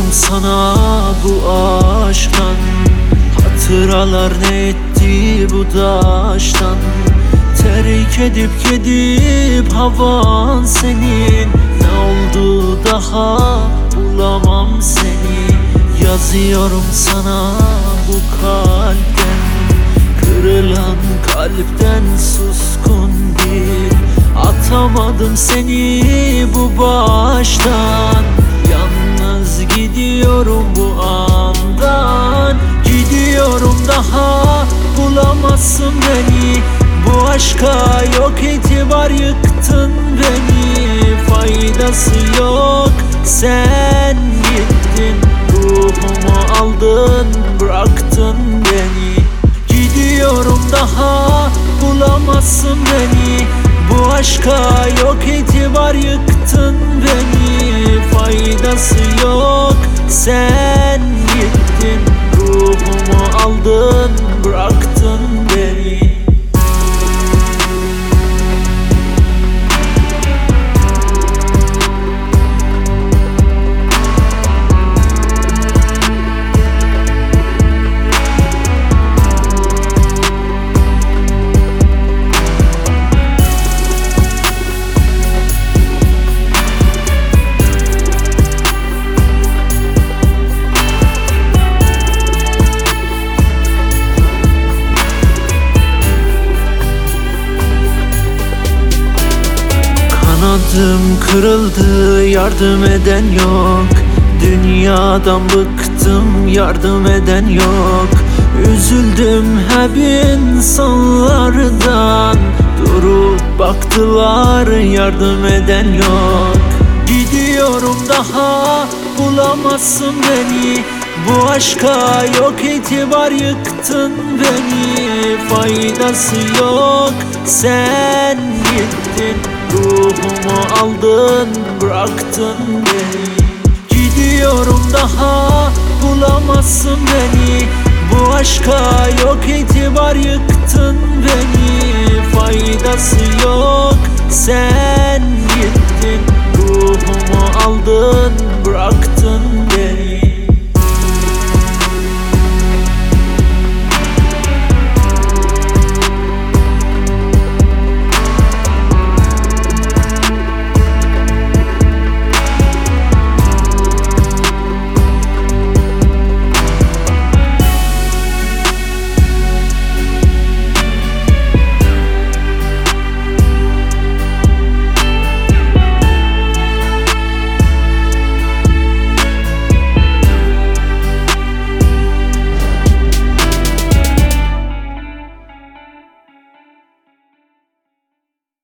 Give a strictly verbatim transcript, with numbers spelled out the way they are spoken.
sana bu aşktan. Hatıralar ne etti bu taştan. Terk edip gidip havan senin. Ne oldu daha bulamam seni. Yazıyorum sana bu kalpten. Kırılan kalpten suskun bir. Atamadım seni bu baştan. Yalnız gidiyorum bu andan. Gidiyorum daha bulamazsın beni. Bu aşka yok itibar, yıktın beni. Faydası yok, sen gittin. Ruhumu aldın, bıraktın beni. Gidiyorum daha bulamazsın beni. Bu aşka yok itibar, yıktın beni. Faydası yok, sen gittin. Ruhumu aldın, bıraktın beni. Kanadım kırıldı, yardım eden yok. Dünyadan bıktım, yardım eden yok. Üzüldüm hep insanlardan. Durup baktılar, yardım eden yok. Gidiyorum daha bulamazsın beni. Bu aşka yok itibar, yıktın beni. Faydası yok, sen gittin. Ruhumu aldın, bıraktın beni. Gidiyorum daha bulamazsın beni. Bu aşka yok itibar, yıktın beni. Faydası yok.